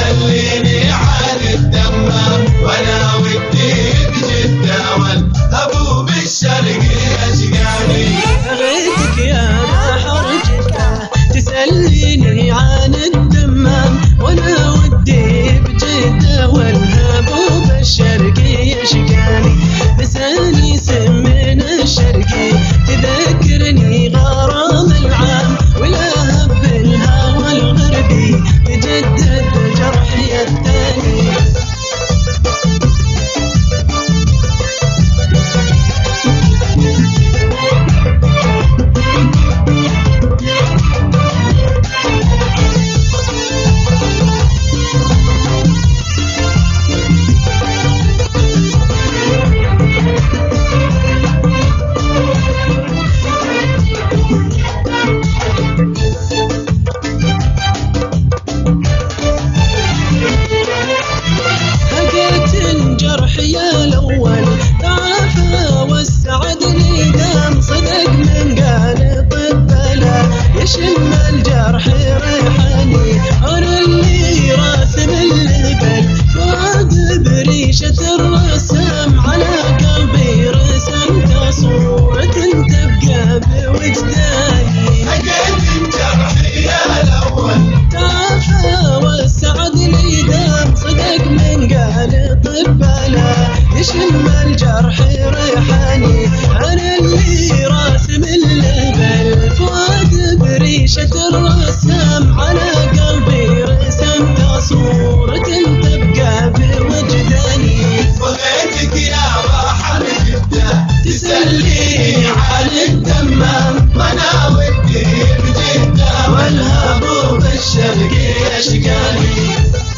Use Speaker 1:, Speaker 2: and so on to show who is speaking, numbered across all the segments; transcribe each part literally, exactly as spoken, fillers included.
Speaker 1: تسليني عن الدمام وانا ودي بجدة والهبوب الشرقي اشقاني.
Speaker 2: اغيثك يا بحر جدة تسليني عن الدمام وانا ودي بجدة والهبوب الشرقي اشقاني. لساني سمن الشرقي تذكرني غرام العام ولهب الهوى الغربي تجدد جرحي الثاني. يا الأول تعافى والسعد لي دام صدق من قال طب لا يشم الجرح ريحاني. أنا اللي راسم اللبل فؤاد بريشة الرسام على قلبي رسمت صورة تبقى بوجداني.
Speaker 1: لقيت الجرح يا الأول
Speaker 2: تعافى والسعد لي دام صدق من قال طب يشم الجرح ريحاني. أنا اللي راسم اللبل فؤاد بريشة الرسام على قلبي رسمت صورة تبقى بوجداني.
Speaker 1: بغيتك يا بحر جدة تسليني عن الدمام وانا ودي بجدة والهبوب الشرقي اشقاني.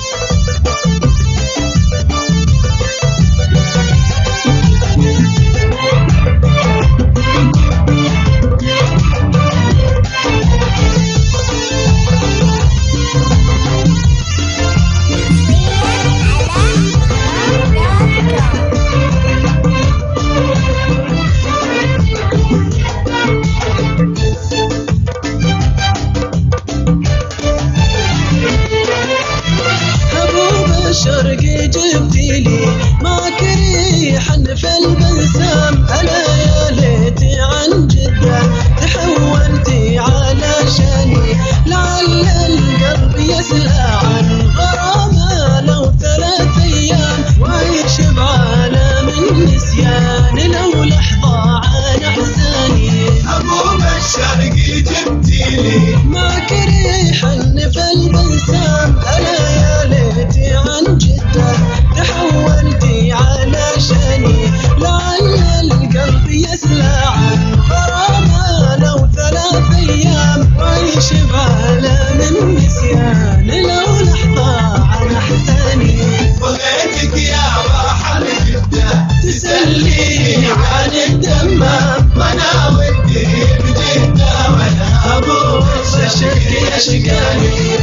Speaker 2: الشرقي جبتيلي معك ريحا في البسام. ألا يا ليتي عن جدة تحولتي علشاني. لعل القلب يسلى عن غرامة لو ثلاث أيام وعيش بعالم النسيان لو لحظة عن أحزاني.
Speaker 1: هبوب الشرقي جبتيلي
Speaker 2: معك ريحا في البسام. ألا يا ليتي عن جدة تحولتي علشاني. لعل القلب يسلى عن غرامة لو ثلاث أيام وعيش بعالم النسيان لو لحظة عن أحزاني.
Speaker 1: بغيتك يا بحر جدة تسليني عن الدمام وانا ودي بجدة والهبوب الشرقي اشقاني.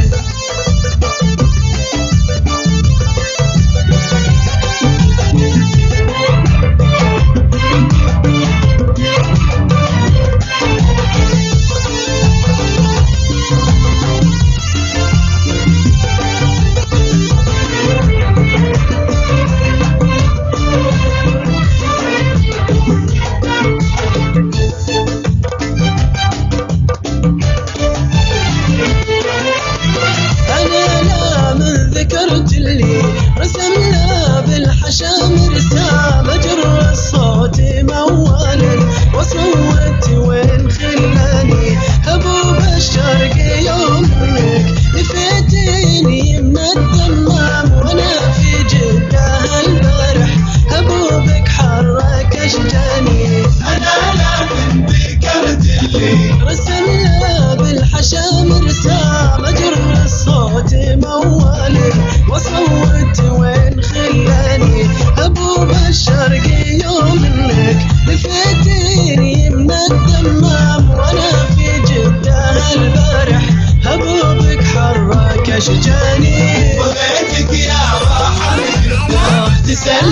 Speaker 2: رسمنا بالحشام رسام أجر الصوت موال وصوت وين خلاني. هبوب الشرق يومك لفيتيني من الدمام وانا في جدة البارح هبوبك حرك اشجاني.
Speaker 1: انا لكن ذكرت اللي
Speaker 2: رسمنا بالحشام رسام أجر الصوت موال وصوت وين خلاني. هبوب الشرق يومك لفيتيني من الدمام وانا في جدة البارح هبوبك حرك اشجاني.
Speaker 1: بغيتك يا بحر جدة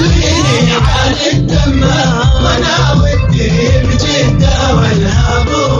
Speaker 1: تسليني عن الدمام وانا ودي بجدة والهبوب